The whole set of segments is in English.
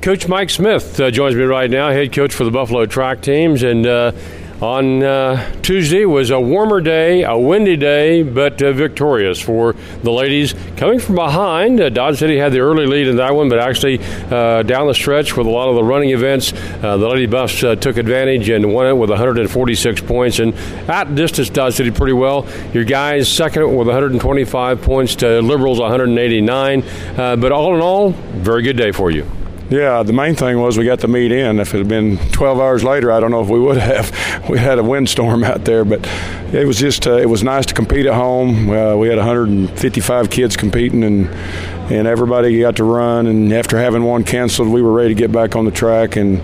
Coach Mike Smith joins me right now, head coach for the Buffalo track teams. And on Tuesday was a warmer day, a windy day, but victorious for the ladies. Coming from behind, Dodge City had the early lead in that one, but actually down the stretch with a lot of the running events, the Lady Buffs took advantage and won it with 146 points. And at distance, Dodge City pretty well. Your guys second with 125 points to Liberals 189. But all in all, very good day for you. Yeah, the main thing was we got the meet in. If it had been 12 hours later, I don't know if we would have. We had a windstorm out there, but it was just it was nice to compete at home. We had 155 kids competing, and everybody got to run. And after having one canceled, we were ready to get back on the track. And,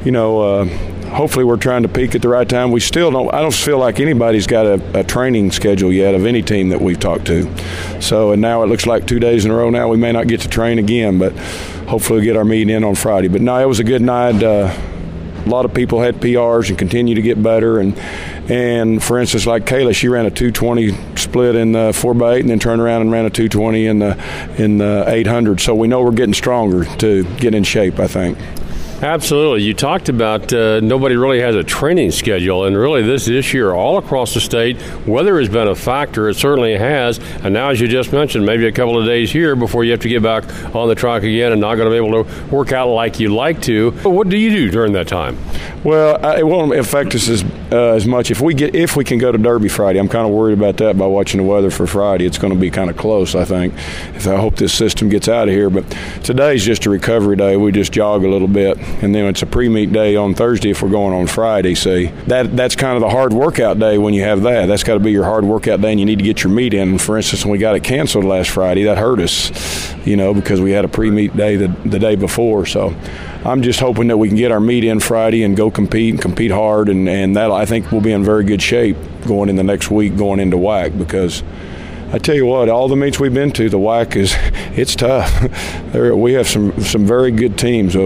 hopefully we're trying to peak at the right time. We still don't – I don't feel like anybody's got a training schedule yet of any team that we've talked to. So, and now it looks like 2 days in a row now we may not get to train again, but hopefully we'll get our meeting in on Friday. But no, it was a good night. A lot of people had PRs and continue to get better. And for instance, like Kayla, she ran a 220 split in the 4x8 and then turned around and ran a 220 in the 800. So we know we're getting stronger to get in shape, I think. Absolutely. You talked about nobody really has a training schedule, and really this year all across the state, weather has been a factor. It certainly has. And now, as you just mentioned, maybe a couple of days here before you have to get back on the track again and not going to be able to work out like you like to. But what do you do during that time? Well, it won't affect us as much. If we can go to Derby Friday, I'm kind of worried about that by watching the weather for Friday. It's going to be kind of close, I think. I hope this system gets out of here. But today's just a recovery day. We just jog a little bit. And then it's a pre-meet day on Thursday if we're going on Friday. See, that's kind of the hard workout day when you have that. That's got to be your hard workout day, and you need to get your meet in. And for instance, when we got it canceled last Friday, that hurt us, because we had a pre-meet day the day before. So I'm just hoping that we can get our meet in Friday and go compete hard, and that I think we'll be in very good shape going in the next week, going into WAC, because I tell you what, all the meets we've been to, the WAC it's tough. We have some very good teams.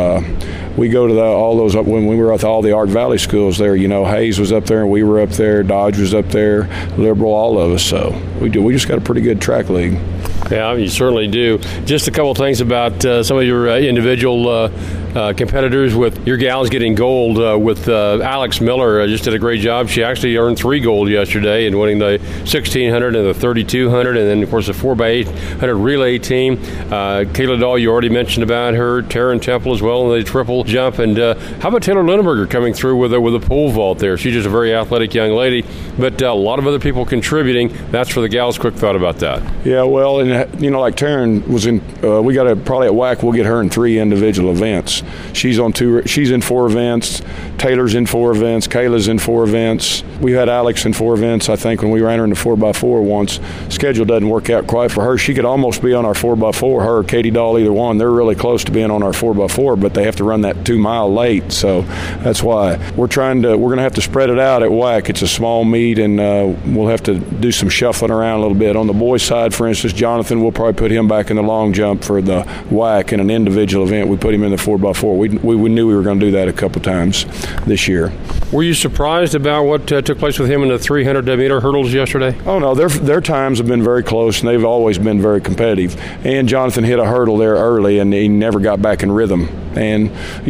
We go to all those when we were at all the Art Valley schools there. Hayes was up there, and we were up there. Dodge was up there. Liberal, all of us. So we just got a pretty good track league. Yeah, you certainly do. Just a couple of things about some of your individual competitors. With your gals getting gold with Alex Miller, just did a great job. She actually earned 3 gold yesterday in winning the 1600 and the 3200, and then of course the 4x800 relay team. Kayla Dahl, you already mentioned about her. Taryn Temple as well in the triple jump. And how about Taylor Lindenberger coming through with a pole vault there? She's just a very athletic young lady, but a lot of other people contributing. That's for the gals. Quick thought about that. Yeah, well, and like Taryn was in. We got to probably at WAC. We'll get her in 3 individual events. She's on 2. She's in 4 events. Taylor's in 4 events. Kayla's in 4 events. We had Alex in 4 events. I think when we ran her in the 4x4 once. Schedule doesn't work out quite for her. She could almost be on our 4x4. Her or Katie Dahl, either one. They're really close to being on our 4x4, but they have to run that 2 mile late. So that's why we're going to have to spread it out at WAC. It's a small meet, and we'll have to do some shuffling around a little bit. On the boys' side, for instance, Jonathan, we'll probably put him back in the long jump for the WAC in an individual event. We put him in the 4x4. We knew we were going to do that a couple times this year. Were you surprised about what took place with him in the 300-meter hurdles yesterday? Oh, no. Their times have been very close, and they've always been very competitive. And Jonathan hit a hurdle there early, and he never got back in rhythm. And,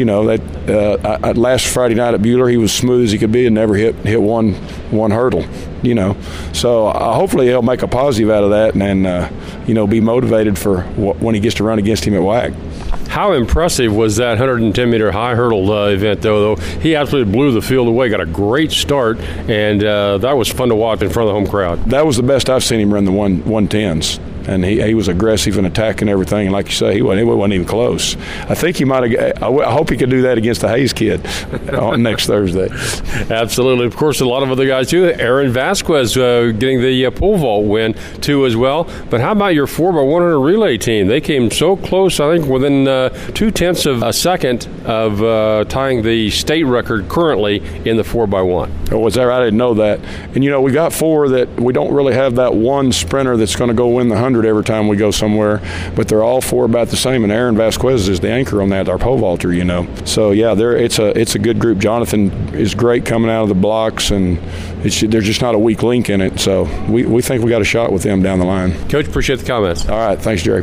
last Friday night at Buhler, he was smooth as he could be and never hit one hurdle, So hopefully he'll make a positive out of that and be motivated for when he gets to run against him at WAC. How impressive was that 110-meter high hurdle event, though? He absolutely blew the field away, got a great start, and that was fun to watch in front of the home crowd. That was the best I've seen him run the 110s. And he was aggressive and attacking everything. And like you say, he wasn't even close. I think he might have. I hope he could do that against the Hayes kid next Thursday. Absolutely. Of course, a lot of other guys too. Aaron Vasquez getting the pole vault win too as well. But how about your 4x100 relay team? They came so close. I think within 0.2 of a second of tying the state record currently in the 4x1. Oh, was that right? I didn't know that. And we got 4 that we don't really have that one sprinter that's going to go win the 100 every time we go somewhere, but they're all 4 about the same, and Aaron Vasquez is the anchor on that, our pole vaulter, So yeah, it's a good group. Jonathan is great coming out of the blocks, and there's just not a weak link in it. So we think we got a shot with them down the line. Coach, appreciate the comments. All right, thanks, Jerry.